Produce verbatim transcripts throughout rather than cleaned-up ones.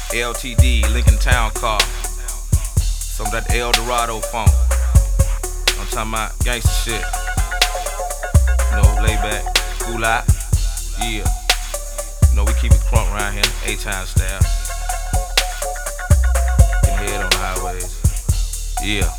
L T D, Lincoln Town Car. Some of that El Dorado funk. I'm talking about gangsta shit. You know, lay back, cool out. Yeah. You know, we keep it crunk around here, A-Town style. Get head on the highways. Yeah.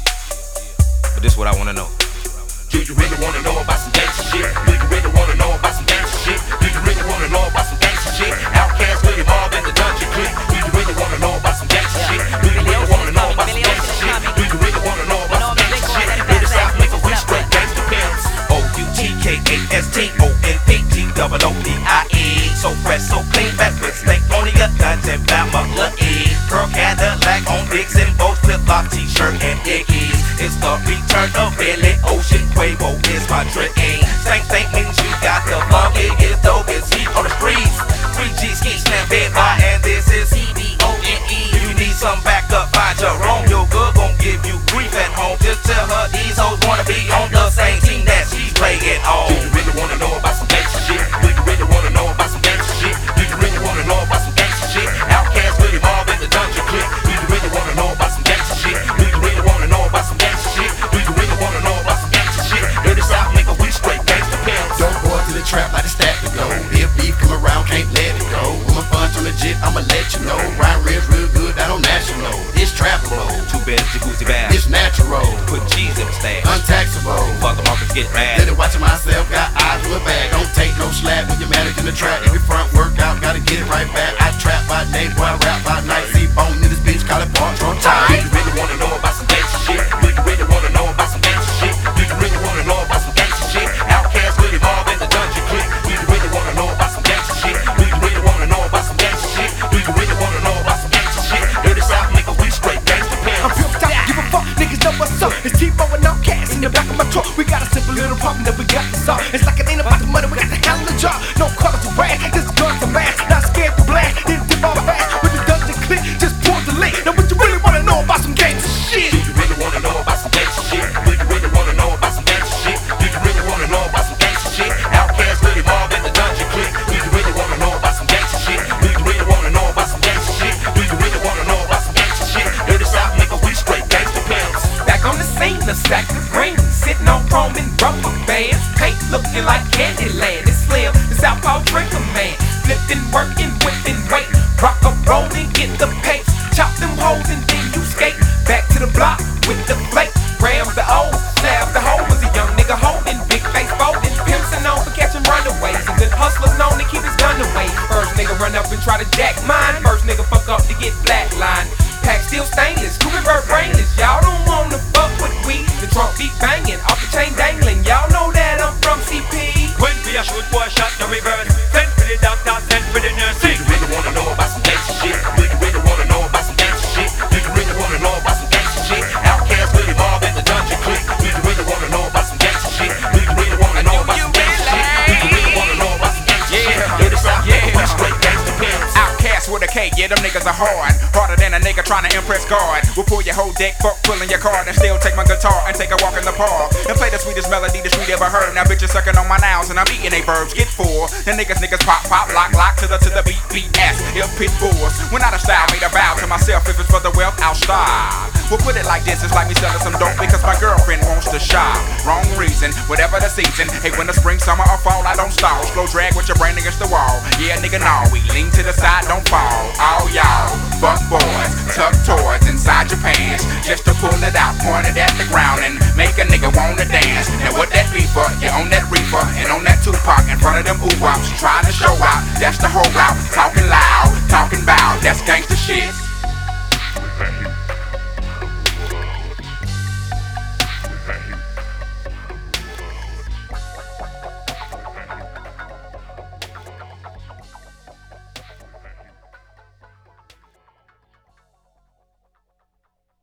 But this what I wanna know. Do you really wanna know about some gangsta shit? Do you really wanna know about some gangsta shit? Do you really wanna know about some gangsta shit? Outkast, Willie Mob, and the Dungeon Clique. Do you really wanna know about some gangsta shit? Do you really wanna know about some gangsta shit? Do you really wanna know about some gangsta shit? Hear the South nigga, we straight gangsta pimps. O U T K A S T O N P T O O D I E. So fresh, so clean, backwards, stank only a content about my E. Pearl Cadillac on Dixon, both flip-flop t-shirt and Dickies. It's the return of Billy Ocean. Quavo is my trick. Stank stank means you got the funky. It's dope, it's heat on the streets. three G ski slam bed by, and this is C B O N E. If you need some backup, find Jerome. Your good gon' give you grief at home. Just tell her these hoes wanna be on the same team that she's playing on. Do you really wanna know about some gangsta shit? Do you really wanna know about some gangsta shit? Do you really wanna know about some gangsta shit? Outkast, Willie Mob, and the Dungeon Clique. Do you really wanna know about some gangsta shit? Do you really wanna know about some gangsta shit? Do you really wanna know about some gangsta shit? Hear the South nigga, we straight gangsta pimps. Don't go to the trap like the stack to go. If beef come around, can't let it go. When my funds are legit, I'ma let you know. Ryan ribs real good, I don't national. It's trapper mode. Two beds, jacuzzi bath. It's natural. Put cheese in the stash. Untaxable. Fuck them off and get mad. Let it watching myself, got eyes to a bag. Don't take no slack when you're managing the track. Every front workout, gotta get it right back. I trap by day, boy, I rap by night. See bone in this bitch, call it bar trunk time. Do you really wanna know about some gangsta shit? Do you really wanna know about some gangsta shit? Do you really wanna know about some gangsta shit? Outkast, Willie Mob, and the Dungeon Clique. Do you really wanna know about some gangsta shit? Do you really wanna know about some gangsta shit? Do you really wanna know about some gangsta shit? Hear the South nigga, we straight gangsta pimps. I'm pimped out, give a fuck, niggas know what's up. It's T-Bo and Outkast in the back of my truck. We got a simple little problem that we got to solve. It's like it ain't about the money, we got the hell of the job. No color to rag, this gun's a mask. Not scared to blast, didn't dip all fast. With the Dungeon Clique, just pull the link. Now what you really wanna know about some gangsta shit? Do you really wanna know about some gangsta shit? Do you really wanna know about some gangsta shit? Do you really wanna know about some gangsta shit? Outkast, Willie Mob, and the Dungeon Clique. Do you really wanna know about some gangsta shit? Do you really wanna know about some gangsta shit? Do you really wanna know about some gangsta shit? Hear the South nigga, we straight gangsta pimps. Back on the scene, a stack of green, sitting on chrome and rubber bands. Paint looking like Candyland. It's Slim, the Southpaw drinker man. Flipping, working, whipping, weight. Rock up, rolling, get the pace. Chop them holes and then you skate. Back to the block with the flake. Grab the old, stab the hole. Was a young nigga holding, big face folding. Pimps are known for catching runaways. A good hustler known to keep his gun away. First nigga run up and try to jack mine. First nigga fuck up to get flatlined. Pack still stainless, Cougar bird brainless. Y'all don't wanna fuck with we. The trunk beat banging, off the chain dangling. Y'all know that I'm from C P. When we a shoot, boy, shot the reverse. Send for the doctor, send for the nurse. Do you really wanna know about some gangsta shit? Do you really wanna know about some gangsta shit? Do you really wanna know about some gangsta shit? Outkast, Willie Mob, and the Dungeon Clique. Do you really wanna know about some gangsta shit? Do you really wanna know about some gangsta shit? Do you really wanna know about some gangsta shit? Hear the South nigga, we straight gangsta pimps. Outkast with a K, yeah, them niggas are hard. Harder than a nigga trying to impress God. We'll pull your whole deck, fuck pulling your card, and still take my guitar and take a walk in the park. And play the sweetest melody the street ever heard. Now bitches sucking on my nouns and I'm eating they verbs. Get full. The niggas, niggas pop, pop, lock, lock to the to the beat, beat ass. Ill pit bulls. When out of style, made a vow to myself. If it's for the wealth, I'll style. We'll put it like this, it's like me selling some dope because my girlfriend wants to shop. Wrong reason, whatever the season. Hey, winter, spring, summer, or fall, I don't stall. Slow drag with your brain against the wall. Yeah, nigga, no, we lean to the side, don't fall. All y'all, fuck boys, tuck toys inside your pants. Just to pull it out, point it at the ground and make a nigga wanna dance. Now what that be for? You on that reefer and on that Tupac in front of them ooh-wops, trying to show out.